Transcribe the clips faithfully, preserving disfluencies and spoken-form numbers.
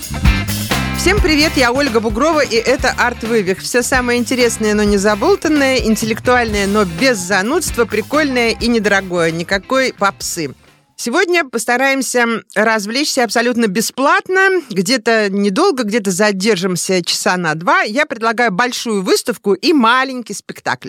Всем привет, я Ольга Бугрова, и это «Арт-вывих». Все самое интересное, но не заболтанное, интеллектуальное, но без занудства, прикольное и недорогое. Никакой попсы. Сегодня постараемся развлечься абсолютно бесплатно. Где-то недолго, где-то задержимся часа на два. Я предлагаю большую выставку и маленький спектакль.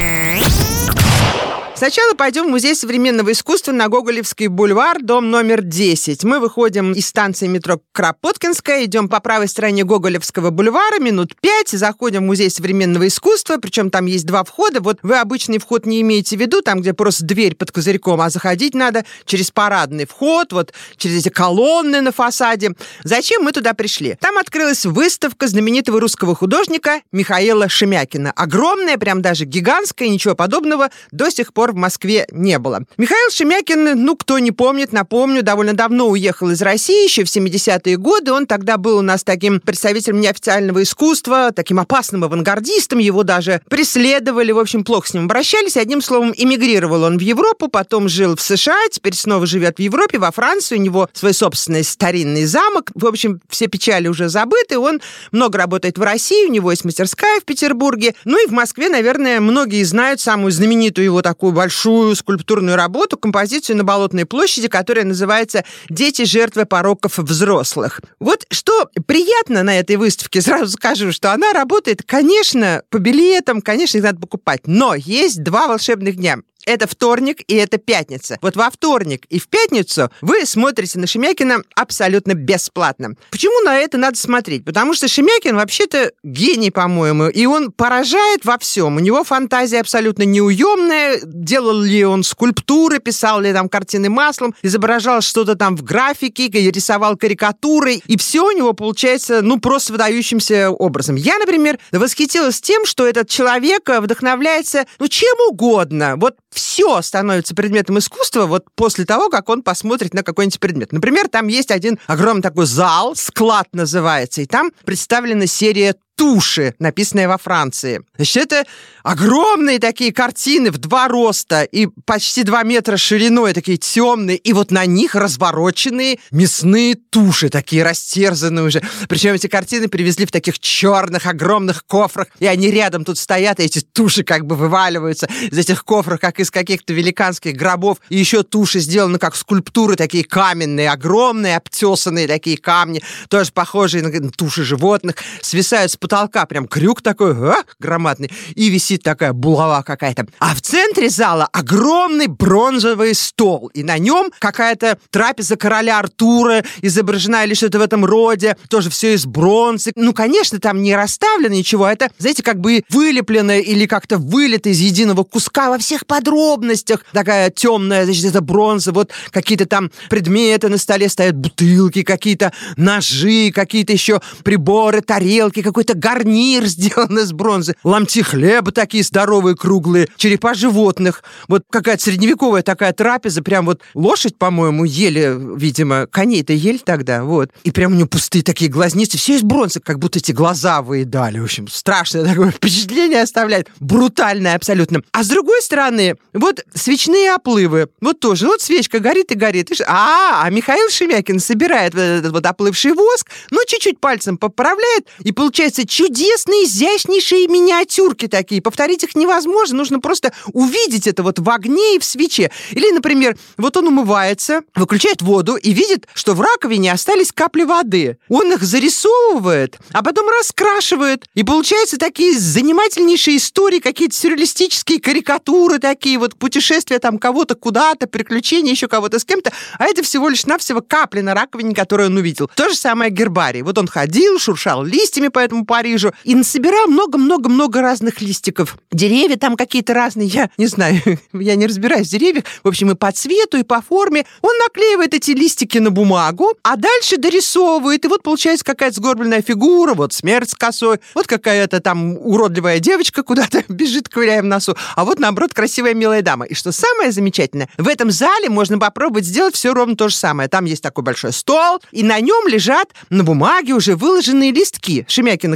Сначала пойдем в Музей современного искусства на Гоголевский бульвар, дом номер десять. Мы выходим из станции метро Кропоткинская, идем по правой стороне Гоголевского бульвара, минут пять, заходим в Музей современного искусства, причем там есть два входа. Вот вы обычный вход не имеете в виду, там, где просто дверь под козырьком, а заходить надо через парадный вход, вот через эти колонны на фасаде. Зачем мы туда пришли? Там открылась выставка знаменитого русского художника Михаила Шемякина. Огромная, прям даже гигантская, ничего подобного до сих пор в Москве не было. Михаил Шемякин, ну, кто не помнит, напомню, довольно давно уехал из России, еще в семидесятые годы. Он тогда был у нас таким представителем неофициального искусства, таким опасным авангардистом. Его даже преследовали, в общем, плохо с ним обращались. Одним словом, эмигрировал он в Европу, потом жил в США, теперь снова живет в Европе, во Франции. У него свой собственный старинный замок. В общем, все печали уже забыты. Он много работает в России, у него есть мастерская в Петербурге. Ну и в Москве, наверное, многие знают самую знаменитую его такую большую скульптурную работу, композицию на Болотной площади, которая называется «Дети жертвы пороков взрослых». Вот что приятно на этой выставке, сразу скажу, что она работает, конечно, по билетам, конечно, их надо покупать, но есть два волшебных дня. Это вторник и это пятница. Вот во вторник и в пятницу вы смотрите на Шемякина абсолютно бесплатно. Почему на это надо смотреть? Потому что Шемякин вообще-то гений, по-моему, и он поражает во всем. У него фантазия абсолютно неуемная. Делал ли он скульптуры, писал ли там картины маслом, изображал что-то там в графике, рисовал карикатуры, и все у него получается, ну, просто выдающимся образом. Я, например, восхитилась тем, что этот человек вдохновляется, ну, чем угодно. Вот все становится предметом искусства вот после того, как он посмотрит на какой-нибудь предмет. Например, там есть один огромный такой зал, склад называется, и там представлена серия туши, написанная во Франции. Значит, это огромные такие картины в два роста и почти два метра шириной, такие темные, и вот на них развороченные мясные туши, такие растерзанные уже. Причем эти картины привезли в таких черных огромных кофрах, и они рядом тут стоят, и эти туши как бы вываливаются из этих кофров, как из каких-то великанских гробов, и еще туши сделаны как скульптуры, такие каменные, огромные, обтесанные такие камни, тоже похожие на туши животных, свисают с потолка, прям крюк такой, а, громадный, и висит такая булава какая-то. А в центре зала огромный бронзовый стол, и на нем какая-то трапеза короля Артура изображена или что-то в этом роде, тоже все из бронзы. Ну, конечно, там не расставлено ничего, это, знаете, как бы вылеплено или как-то вылито из единого куска во всех подробностях. Такая темная, значит, это бронза, вот какие-то там предметы на столе стоят, бутылки, какие-то ножи, какие-то еще приборы, тарелки, какой-то гарнир сделан из бронзы, ломти хлеба такие здоровые, круглые, черепа животных. Вот какая-то средневековая такая трапеза, прям вот лошадь, по-моему, ели, видимо, коней-то ели тогда, вот. И прям у нее пустые такие глазницы, все из бронзы, как будто эти глаза выедали. В общем, страшное такое впечатление оставляет, брутальное абсолютно. А с другой стороны, вот свечные оплывы, вот тоже, вот свечка горит и горит. А, а Михаил Шемякин собирает вот этот вот оплывший воск, ну, чуть-чуть пальцем поправляет, и получается чудесные, изящнейшие миниатюрки такие. Повторить их невозможно, нужно просто увидеть это вот в огне и в свече. Или, например, вот он умывается, выключает воду и видит, что в раковине остались капли воды. Он их зарисовывает, а потом раскрашивает. И получаются такие занимательнейшие истории, какие-то сюрреалистические карикатуры такие, вот путешествия там кого-то куда-то, приключения еще кого-то с кем-то. А это всего лишь навсего капли на раковине, которую он увидел. То же самое гербарий. Вот он ходил, шуршал листьями по этому Парижу и насобирал много-много-много разных листиков. Деревья там какие-то разные, я не знаю, я не разбираюсь в деревьях. В общем, и по цвету, и по форме. Он наклеивает эти листики на бумагу, а дальше дорисовывает. И вот получается какая-то сгорбленная фигура, вот смерть с косой, вот какая-то там уродливая девочка куда-то бежит, ковыряя в носу, а вот, наоборот, красивая милая дама. И что самое замечательное, в этом зале можно попробовать сделать все ровно то же самое. Там есть такой большой стол, и на нем лежат на бумаге уже выложенные листки Шемякиных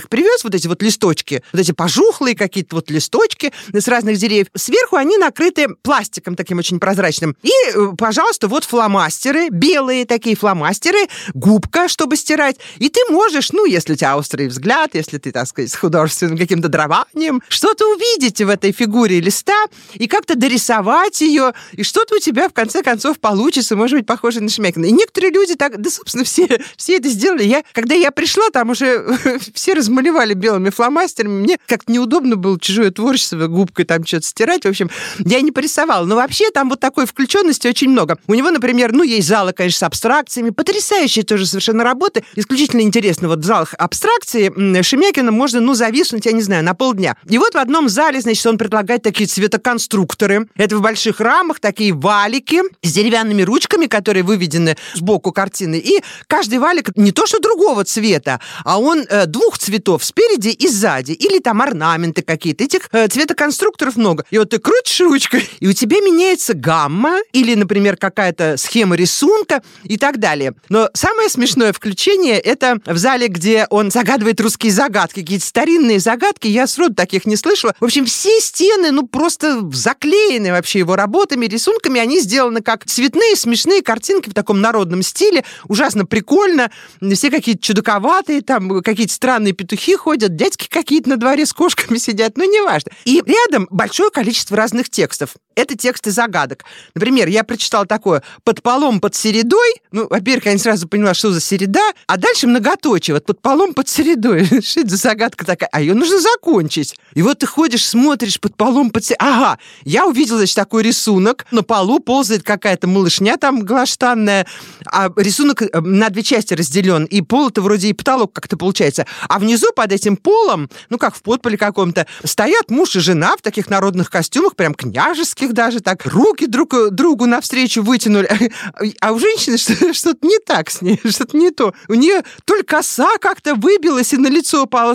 их привез, вот эти вот листочки, вот эти пожухлые какие-то вот листочки с разных деревьев. Сверху они накрыты пластиком таким очень прозрачным. И, пожалуйста, вот фломастеры, белые такие фломастеры, губка, чтобы стирать. И ты можешь, ну, если у тебя острый взгляд, если ты, так сказать, с художественным каким-то дарованием, что-то увидеть в этой фигуре листа и как-то дорисовать ее, и что-то у тебя, в конце концов, получится, может быть, похоже на Шемякина. И некоторые люди так, да, собственно, все, все это сделали. Я, когда я пришла, там уже все размалевали белыми фломастерами. Мне как-то неудобно было чужое творчество губкой там что-то стирать. В общем, я не порисовала. Но вообще там вот такой включенности очень много. У него, например, ну, есть залы, конечно, с абстракциями. Потрясающие тоже совершенно работы. Исключительно интересно. Вот в залах абстракции Шемякина можно, ну, зависнуть, я не знаю, на полдня. И вот в одном зале, значит, он предлагает такие цветоконструкторы. Это в больших рамах такие валики с деревянными ручками, которые выведены сбоку картины. И каждый валик не то что другого цвета, а он э, двух цветов, спереди и сзади. Или там орнаменты какие-то. Этих э, цветоконструкторов много. И вот ты крутишь ручкой, и у тебя меняется гамма, или, например, какая-то схема рисунка и так далее. Но самое смешное включение — это в зале, где он загадывает русские загадки. Какие-то старинные загадки. Я сроду таких не слышала. В общем, все стены, ну, просто заклеены вообще его работами, рисунками. Они сделаны как цветные, смешные картинки в таком народном стиле. Ужасно прикольно. Все какие-то чудаковатые, там какие-то странные петухи ходят, дядьки какие-то на дворе с кошками сидят, ну, неважно. И рядом большое количество разных текстов. Это тексты загадок. Например, я прочитала такое: «Под полом под середой». Ну, во-первых, я не сразу поняла, что за середа, а дальше многоточие. Вот под полом под середой. Что это за загадка такая? А ее нужно закончить. И вот ты ходишь, смотришь под полом под середой. Ага, я увидела, значит, такой рисунок. На полу ползает какая-то малышня там глаштанная, а рисунок на две части разделен. И пол-то вроде и потолок как-то получается. А внизу под этим полом, ну, как в подполе каком-то, стоят муж и жена в таких народных костюмах, прям княжеских даже, так, руки друг другу навстречу вытянули. А у женщины что-то не так с ней, что-то не то. У нее только коса как-то выбилась и на лицо упала.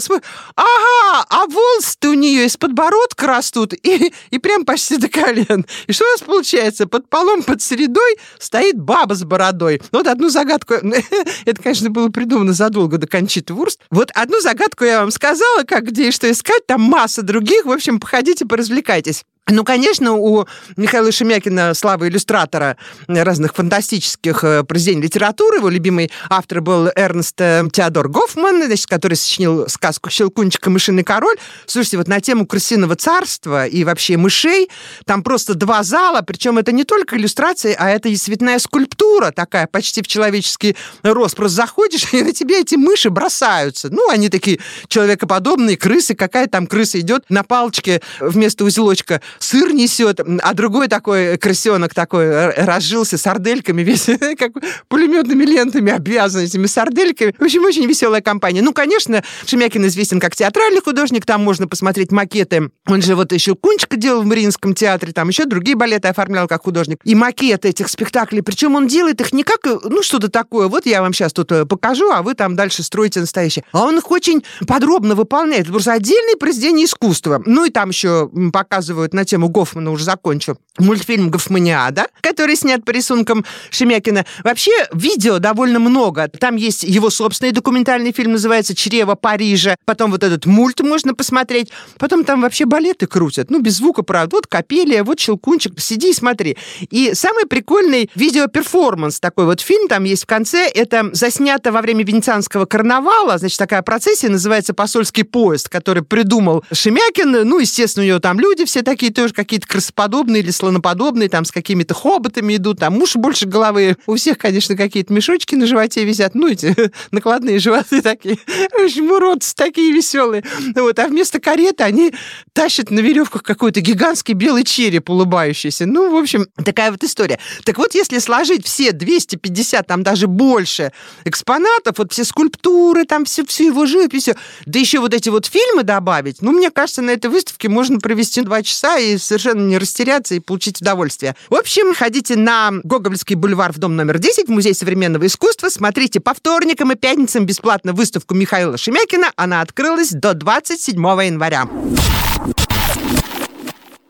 Ага, а волосы-то у нее из подбородка растут и, и прям почти до колен. И что у нас получается? Под полом, под середой стоит баба с бородой. Вот одну загадку... Это, конечно, было придумано задолго до Кончиты Вурст. Вот одну загадку я вам сказала, как, где и что искать. Там масса других. В общем, походите, поразвлекайтесь. Ну, конечно, у Михаила Шемякина слава иллюстратора разных фантастических произведений литературы. Его любимый автор был Эрнст Теодор Гофман, значит, который сочинил сказку «Щелкунчик и мышиный король». Слушайте, вот на тему крысиного царства и вообще мышей там просто два зала, причем это не только иллюстрации, а это и цветная скульптура такая, почти в человеческий рост. Просто заходишь, и на тебя эти мыши бросаются. Ну, они такие человекоподобные, крысы. Какая там крыса идет на палочке вместо узелочка сыр несет, а другой такой крысенок такой разжился сардельками, весь как пулеметными лентами обвязан этими сардельками. В общем, очень веселая компания. Ну, конечно, Шемякин известен как театральный художник, там можно посмотреть макеты. Он же вот еще Кунчика делал в Мариинском театре, там еще другие балеты оформлял как художник. И макеты этих спектаклей, причем он делает их не как, ну, что-то такое, вот я вам сейчас тут покажу, а вы там дальше строите настоящее. А он их очень подробно выполняет. Это просто отдельное произведение искусства. Ну, и там еще показывают на тему Гофмана, уже закончу, мультфильм «Гофманиада», который снят по рисункам Шемякина. Вообще, видео довольно много. Там есть его собственный документальный фильм, называется «Чрево Парижа». Потом вот этот мульт можно посмотреть. Потом там вообще балеты крутят. Ну, без звука, правда. Вот Копелия, вот Щелкунчик. Сиди и смотри. И самый прикольный видеоперформанс, такой вот фильм там есть в конце. Это заснято во время Венецианского карнавала. Значит, такая процессия, называется «Посольский поезд», который придумал Шемякин. Ну, естественно, у него там люди все такие тоже какие-то крысоподобные или слоноподобные, там с какими-то хоботами идут, там уши больше головы. У всех, конечно, какие-то мешочки на животе висят, ну, эти накладные животы такие. В общем, уродцы такие веселые. Вот. А вместо кареты они тащат на веревках какой-то гигантский белый череп улыбающийся. Ну, в общем, такая вот история. Так вот, если сложить все двести пятьдесят, там даже больше экспонатов, вот все скульптуры, там все, всю его живопись, да еще вот эти вот фильмы добавить, ну, мне кажется, на этой выставке можно провести два часа и совершенно не растеряться и получить удовольствие. В общем, ходите на Гоголевский бульвар в дом номер десять, в Музей современного искусства, смотрите по вторникам и пятницам бесплатно выставку Михаила Шемякина. Она открылась до двадцать седьмого января.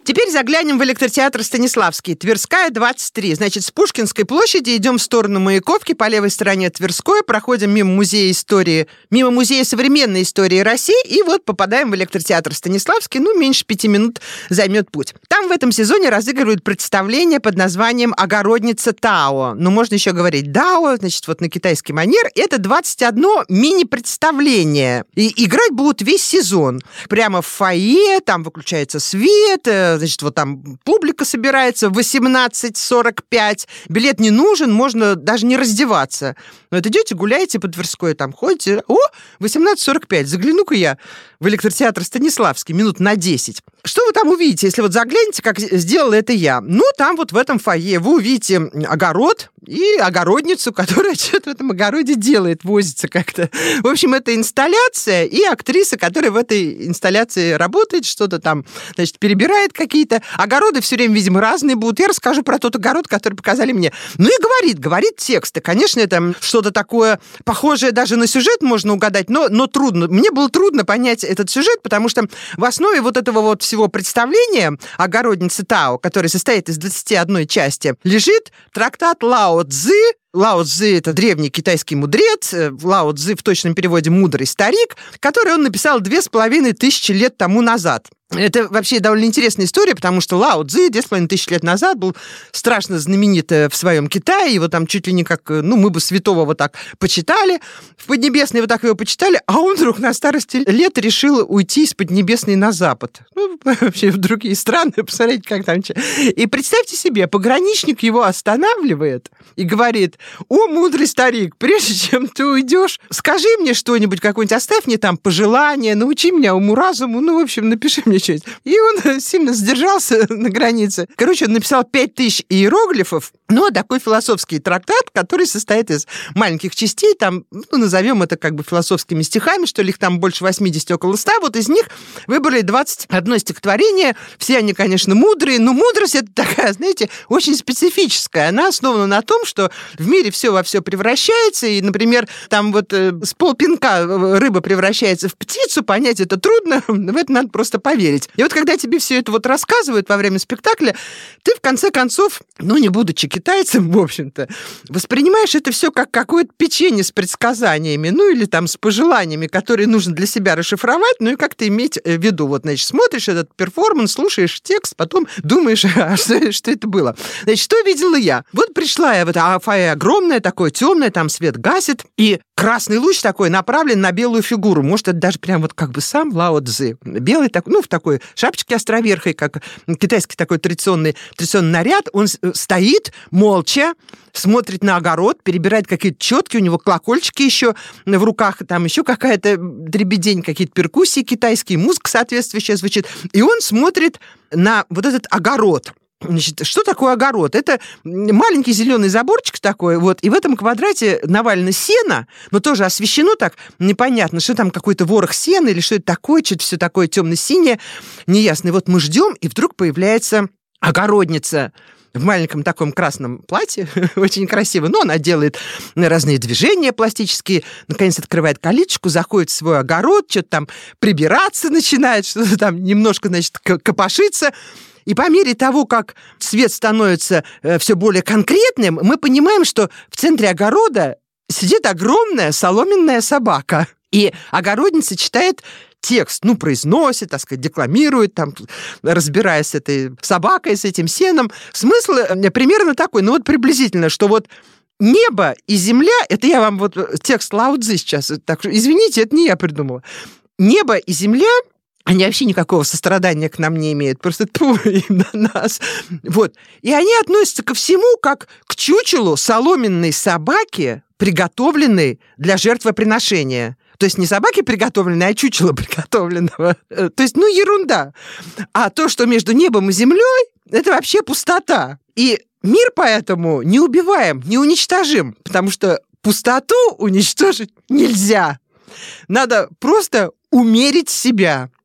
Теперь заглянем в электротеатр Станиславский. Тверская, двадцать три. Значит, с Пушкинской площади идем в сторону Маяковки, по левой стороне Тверской, проходим мимо музея истории, мимо музея современной истории России, и вот попадаем в электротеатр Станиславский. Ну, меньше пяти минут займет путь. Там в этом сезоне разыгрывают представление под названием «Огородница Тао». Ну, можно еще говорить «Дао», значит, вот на китайский манер. Это двадцать одно мини-представление. И играть будут весь сезон. Прямо в фойе, там выключается свет, значит, вот там публика собирается в восемнадцать сорок пять. Билет не нужен, можно даже не раздеваться. Но вот идете, гуляете по Тверской, там ходите. О, восемнадцать сорок пять. Загляну-ка я в электротеатр Станиславский минут на десять. Что вы там увидите, если вот заглянете, как сделала это я? Ну, там вот в этом фойе вы увидите огород и огородницу, которая что-то в этом огороде делает, возится как-то. В общем, это инсталляция и актриса, которая в этой инсталляции работает, что-то там, значит, перебирает какие-то. Огороды все время, видимо, разные будут. Я расскажу про тот огород, который показали мне. Ну и говорит, говорит тексты. Конечно, это что-то такое похожее даже на сюжет можно угадать, но, но трудно. Мне было трудно понять этот сюжет, потому что в основе вот этого вот всего представления «Огородницы Тао», который состоит из двадцати одной части, лежит трактат Лао Цзы. Лао Цзы – это древний китайский мудрец, Лао Цзы в точном переводе «мудрый старик», который он написал две с половиной тысячи лет тому назад. Это вообще довольно интересная история, потому что Лао Цзы две с половиной тысячи лет назад был страшно знаменит в своем Китае, его там чуть ли не как, ну, мы бы святого вот так почитали, в Поднебесной вот так его почитали, а он вдруг на старости лет решил уйти из Поднебесной на запад. Ну, вообще в другие страны, посмотрите, как там. И представьте себе, пограничник его останавливает и говорит: «О, мудрый старик, прежде чем ты уйдешь, скажи мне что-нибудь, какое-нибудь, оставь мне там пожелание, научи меня уму-разуму, ну, в общем, напиши мне что-нибудь». И он сильно сдержался на границе. Короче, он написал пять тысяч иероглифов, но такой философский трактат, который состоит из маленьких частей, там, ну, назовем это как бы философскими стихами, что ли, их там больше восьмидесяти, около ста. Вот из них выбрали двадцать одно стихотворение. Все они, конечно, мудрые, но мудрость это такая, знаете, очень специфическая. Она основана на том, что в мире все во все превращается, и, например, там вот э, с полпинка рыба превращается в птицу, понять это трудно, в это надо просто поверить. И вот когда тебе все это вот рассказывают во время спектакля, ты в конце концов, ну, не будучи китайцем, в общем-то, воспринимаешь это все как какое-то печенье с предсказаниями, ну, или там с пожеланиями, которые нужно для себя расшифровать, ну, и как-то иметь в виду. Вот, значит, смотришь этот перформанс, слушаешь текст, потом думаешь, а что, что это было. Значит, что видела я? Вот пришла я в это, а фойе огромное, такое темное, там свет гасит, и красный луч такой направлен на белую фигуру. Может, это даже прям вот как бы сам Лао Цзы. Белый, так, ну, в такой шапочке островерхой, как китайский такой традиционный, традиционный наряд. Он стоит молча, смотрит на огород, перебирает какие-то четки, у него колокольчики еще в руках, там еще какая-то дребедень, какие-то перкуссии китайские, музыка соответствующая звучит. И он смотрит на вот этот огород. Значит, что такое огород? Это маленький зеленый заборчик такой, вот, и в этом квадрате навалено сено, но тоже освещено так непонятно, что там какой-то ворох сена или что это такое, что-то все такое темно-синее, неясно. И вот мы ждем, и вдруг появляется огородница в маленьком таком красном платье, очень красиво, но она делает разные движения пластические, наконец открывает калиточку, заходит в свой огород, что-то там прибираться начинает, что-то там немножко, значит, копошится. И по мере того, как цвет становится все более конкретным, мы понимаем, что в центре огорода сидит огромная соломенная собака. И огородница читает текст, ну, произносит, так сказать, декламирует, там, разбираясь с этой собакой, с этим сеном. Смысл примерно такой, ну, вот приблизительно, что вот небо и земля, это я вам вот текст Лао Цзы сейчас, так что, извините, это не я придумала. Небо и земля, они вообще никакого сострадания к нам не имеют, просто тьфу им на нас. Вот. И они относятся ко всему, как к чучелу соломенной собаки, приготовленной для жертвоприношения. То есть не собаки приготовленные, а чучело приготовленного. То есть, ну, ерунда. А то, что между небом и землей, это вообще пустота. И мир поэтому не убиваем, не уничтожим, потому что пустоту уничтожить нельзя. Надо просто умерить себя.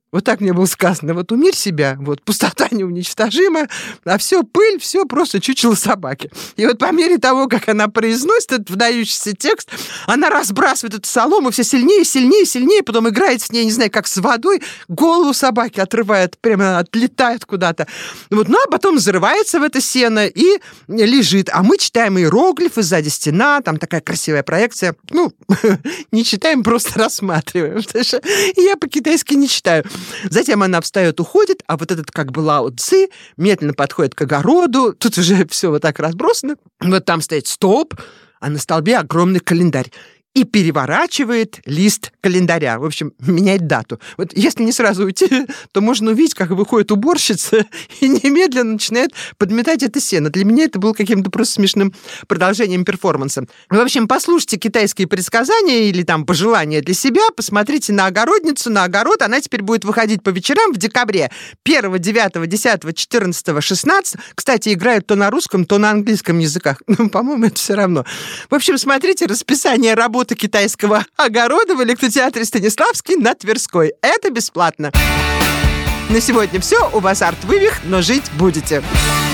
Вот так мне было сказано. Вот умерь себя, вот пустота неуничтожима, а все пыль, все просто чучело собаки. И вот по мере того, как она произносит этот вдающийся текст, она разбрасывает эту солому все сильнее, сильнее, сильнее, потом играет с ней, не знаю, как с водой, голову собаки отрывает, прямо отлетает куда-то. Вот, ну, а потом взрывается в это сено и лежит. А мы читаем иероглифы, сзади стена, там такая красивая проекция. Ну, не читаем, просто рассматриваем. Потому что я по-китайски не читаю. Затем она встает, уходит, а вот этот как бы Лао Цзи медленно подходит к огороду. Тут уже все вот так разбросано. Вот там стоит столб, а на столбе огромный календарь. И переворачивает лист календаря. В общем, меняет дату. Вот если не сразу уйти, то можно увидеть, как выходит уборщица и немедленно начинает подметать это сено. Для меня это было каким-то просто смешным продолжением перформанса. В общем, послушайте китайские предсказания или там пожелания для себя, посмотрите на огородницу, на огород. Она теперь будет выходить по вечерам в декабре. первого, девятого, десятого, четырнадцатого, шестнадцатого. Кстати, играют то на русском, то на английском языках. Ну, по-моему, это все равно. В общем, смотрите расписание работы китайского огорода в электротеатре Станиславский на Тверской. Это бесплатно. На сегодня все. У вас арт-вывих, но жить будете.